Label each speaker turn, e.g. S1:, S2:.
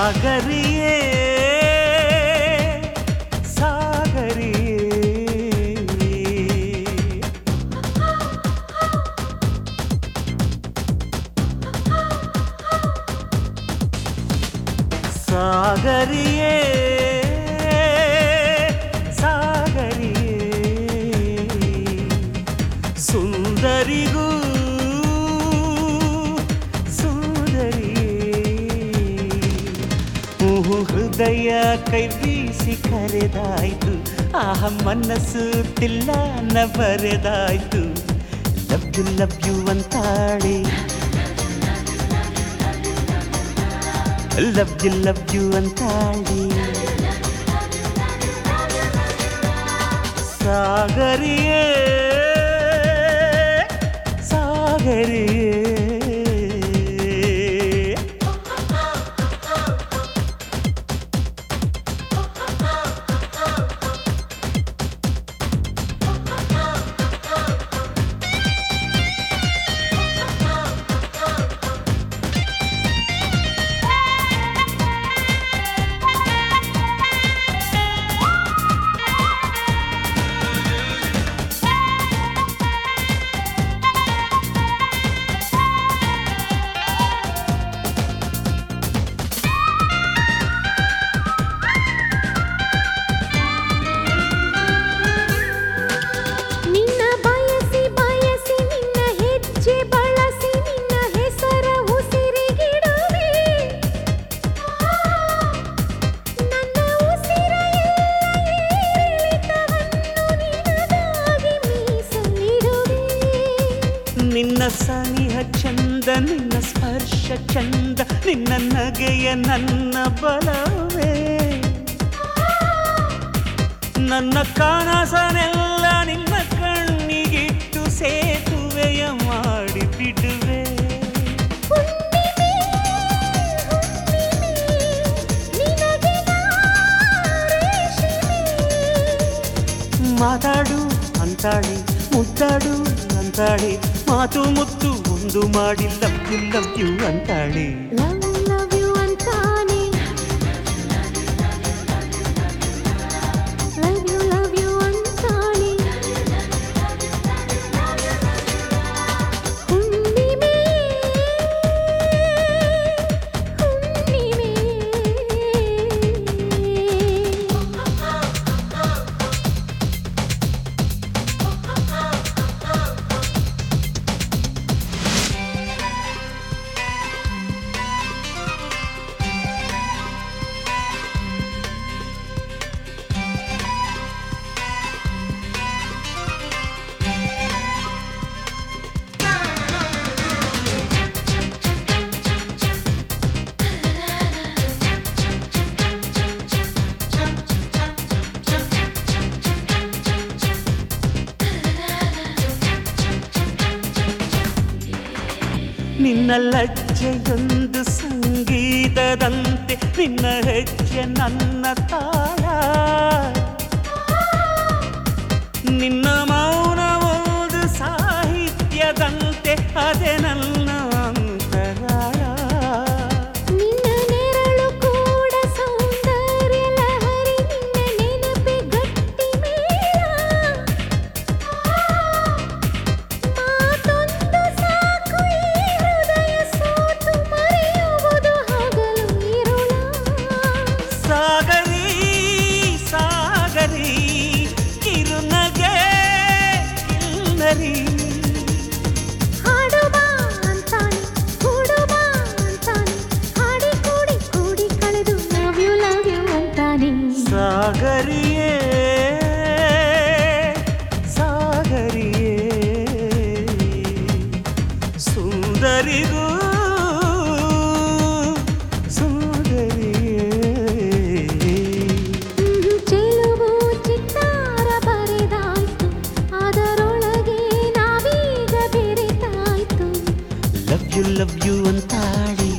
S1: ಸಾಗರಿಯೇ ಸಾಗರಿಯೇ ಸಾಗರಿಯೇ ಸಾಗರಿಯೇ ಸುಂದರಿಗೂ ಹೃದಯ ಕೈ ಬೀಸಿ ಕರೆದಾಯ್ತು ಆಹ ಮನಸ್ಸು ತಿಲ್ಲನ ಬರೆದಾಯ್ತು ಲವ್ ಯು ಅಂತಾಳೆ ಲವ್ ಯು ಅಂತಾಳೆ ಸಾಗರಿಯೇ ಸಾಗರಿಯೇ ನಿನ್ನ ಸನಿಹ ಚಂದ ನಿನ್ನ ಸ್ಪರ್ಶ ಚಂದ ನಿನ್ನ ನಗೆಯ ನನ್ನ ಬಲವೇ ನನ್ನ ಕನಸನೆಲ್ಲ ನಿನ್ನ ಕಣ್ಣಿಗಿಟ್ಟು ಸೇತುವೆಯ ಮಾಡಿ ಬಿಡುವೆ ಮಾತಾಡು ಅಂತಾಳೆ ಮುದ್ದಾಡು ಅಂತಾಳೆ ಮಾತು ಮುತ್ತು ಒಂದು ಮಾಡಿ ಲವ್ ಯು ಅಂತಾಳೆ
S2: ಲವ್ ಯು ಅಂತಾನೆ ಲವ್ ಯು ಅಂತಾನೆ ಹುಣ್ಣಿಮೆ
S1: ನಿನ್ನ ಲಜ್ಜೆಯೊಂದು ಸಂಗೀತದಂತೆ ನಿನ್ನ ಹೆಜ್ಜೆ ನನ್ನ ತಾಳ ನಿನ್ನ ಮೌನ ಒಂದು ಸಾಹಿತ್ಯದಂತೆ ಅದೇ ನನ್ನ ಅಂತರಾಳ
S2: ನಿನ್ನ ನೆರಳು ಕೂಡ ಸೌಂದರ್ಯ ಲಹರಿ ನಿನ್ನ ನೆನಪೆ ಗಟ್ಟಿ ಮೇಳ ಮಾತೊಂದು ಸಾಕು ಈ ಹೃದಯ ಸೋತು ಮರೆಯುವುದು ಹಗಲು ಇರುಳ
S1: ಸಾಗರಿ ಸಾಗರಿ ಕಿರುನಗೆ ಕಿನ್ನರಿ
S2: ಹಾಡುವ ಅಂತಾನೆ ಕೂಡುವ ಅಂತಾನೆ ಹಾಡಿ ಕೂಡಿ ಕಳೆದು ಲವ್ ಯು ಅಂತಾನೆ
S1: ಸಾಗರಿಯೇ ಸಾಗರಿಯೇ ಸುಂದರಿಗೂ ಸುಂದರಿಯೇ
S2: ಚೆಲುವು ಚಿತ್ತಾರ ಬರೆದಾಯ್ತು ಅದರೊಳಗೆ ನಾವೀಗ ಬೆರೆತಾಯ್ತು
S1: ಲವ್ ಯು ಅಂತಾಳೆ